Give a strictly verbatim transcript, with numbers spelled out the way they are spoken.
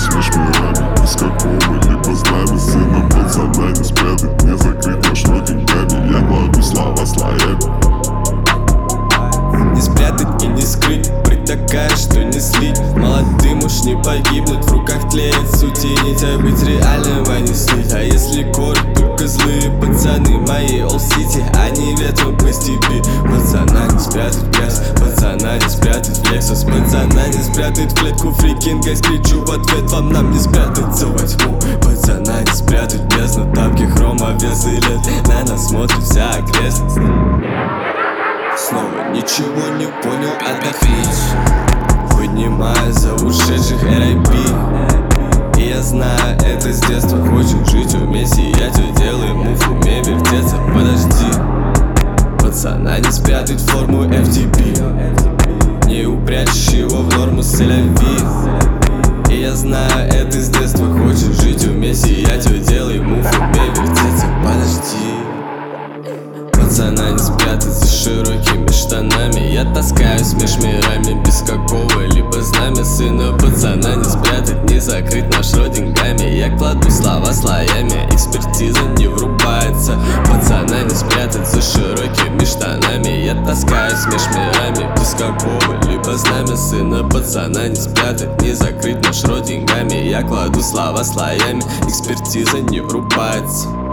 меж мирами без какого-либо знамя. Сына пацана не спрятать, не закрыть маршрут деньгами. Я кладу слова слоями. Не спрятать и не скрыть, прыть такая, что не слить. Молодым уж не погибнуть, в руках тлеет суть и нить. А быть реальным, а не снить. А если город, только злые пацаны мои Олл-Сити, они ветром по степи. Пацана не спрятать в грязь, пацана не спрятать в Лексус, пацана не спрятать в клетку фрикинга. Скричу в ответ, вам нам не спрятаться во тьму. Пацана не спрятать в бездну, тапки хрома, вес и лет. На нас смотрит вся окрестность. Снова ничего не понял, отдохнуть. Поднимаю за ушедших эр ай пи. И я знаю, это с детства. Хочет жить вместе, я тебе делаю мув, умей вертеться. Подожди, пацана не спрятать форму эф ти пи, не упрячешь его в норму селяви. И я знаю, это с детства. Хочет жить вместе, я тебе делаю мув, умей вертеться. Подожди, пацана не спрятать за широкими штанами. Я таскаюсь меж мирами без какого-либо знамя. Сына пацана не спрятать, не закрыть наш рот деньгами. Я кладу слова слоями, экспертиза не врубается. Пацана не спрятать за широкими штанами. Я таскаюсь меж мирами без какого-либо знамя. Сына пацана не спрятать, не закрыть наш рот деньгами. Я кладу слова слоями, экспертиза не врубается.